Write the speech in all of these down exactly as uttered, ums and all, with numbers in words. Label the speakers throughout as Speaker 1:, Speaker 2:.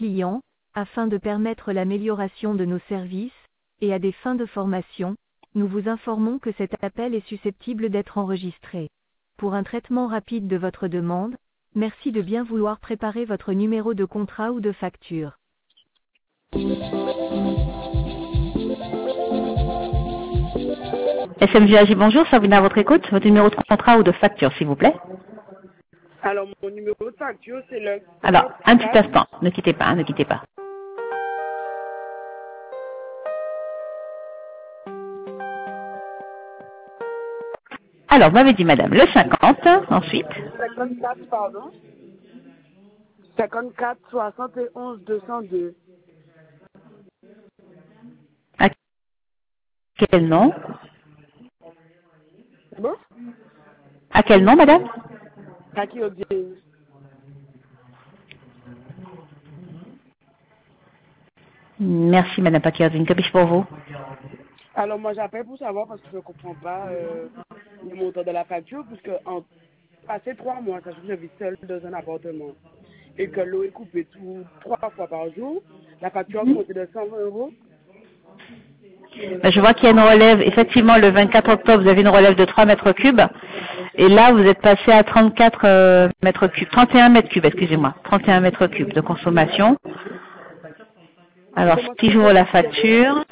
Speaker 1: clients, afin de permettre l'amélioration de nos services, et à des fins de formation, nous vous informons que cet appel est susceptible d'être enregistré. Pour un traitement rapide de votre demande, merci de bien vouloir préparer votre numéro de contrat ou de facture.
Speaker 2: S M G A J, bonjour, ça vous à votre écoute. Votre numéro de contrat ou de facture, s'il vous plaît.
Speaker 3: Alors, mon numéro de facture, c'est le...
Speaker 2: Alors, un petit instant, ne quittez pas, hein, ne quittez pas. Alors, vous m'avez dit, madame, le cinquante, ensuite.
Speaker 3: cinquante-quatre, pardon. cinquante-quatre, soixante et onze, deux cent deux.
Speaker 2: À quel nom?
Speaker 3: Bon?
Speaker 2: À quel nom, madame?
Speaker 3: À qui on dit?
Speaker 2: Merci, madame Pakiazine. Que puis-je pour vous?
Speaker 3: Alors, moi, j'appelle pour savoir parce que je ne comprends pas euh, le montant de la facture, puisque en passé trois mois, ça fait que je vis seule dans un appartement. Et que l'eau est coupée tout, trois fois par jour. La facture a monté de cent vingt euros.
Speaker 2: Ben, je vois qu'il y a une relève. Effectivement, le vingt-quatre octobre, vous avez une relève de trois mètres cubes. Et là, vous êtes passé à trente-quatre euh, mètres cubes. trente et un mètres cubes, excusez-moi. trente et un mètres cubes de consommation. Alors, si j'ouvre la facture,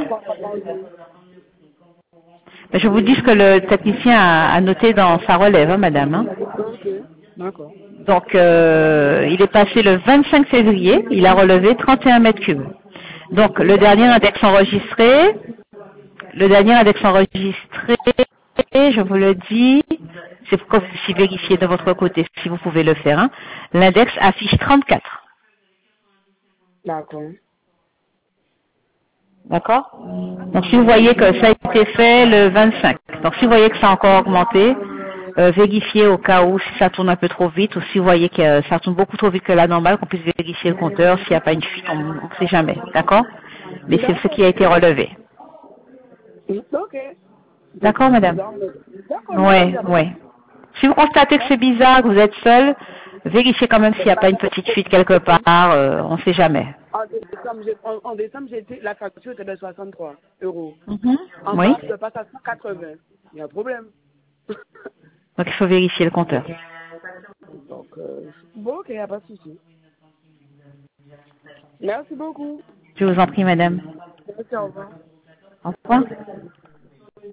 Speaker 2: ben, je vous dis ce que le technicien a, a noté dans sa relève, hein, madame. Hein.
Speaker 3: Ok, d'accord.
Speaker 2: Donc, euh, il est passé le vingt-cinq février, il a relevé trente et un mètres cubes. Donc, le dernier index enregistré, le dernier index enregistré, je vous le dis, c'est pour que vous puissiez vérifier de votre côté si vous pouvez le faire. Hein. L'index affiche trente-quatre.
Speaker 3: D'accord.
Speaker 2: D'accord? Donc, si vous voyez que ça a été fait le vingt-cinq, donc si vous voyez que ça a encore augmenté, euh, vérifiez au cas où si ça tourne un peu trop vite ou si vous voyez que euh, ça tourne beaucoup trop vite que la normale, qu'on puisse vérifier le compteur, s'il n'y a pas une fuite, on ne sait jamais. D'accord? Mais c'est ce qui a été relevé.
Speaker 3: Ok.
Speaker 2: D'accord, madame?
Speaker 3: D'accord,
Speaker 2: Oui, oui. Si vous constatez que c'est bizarre, que vous êtes seul, vérifiez quand même s'il n'y a pas une petite fuite quelque part, euh, on ne sait jamais.
Speaker 3: En décembre, j'ai- en, en décembre, j'ai été, la facture était de soixante-trois euros.
Speaker 2: Mhm.
Speaker 3: En
Speaker 2: Oui.
Speaker 3: mars, je passe à cent quatre-vingts. Il y a un problème.
Speaker 2: Donc il faut vérifier le compteur.
Speaker 3: Donc, euh, bon, ok, il n'y a pas de souci. Merci beaucoup.
Speaker 2: Je vous en prie, madame.
Speaker 3: Merci, au revoir.
Speaker 2: Au revoir.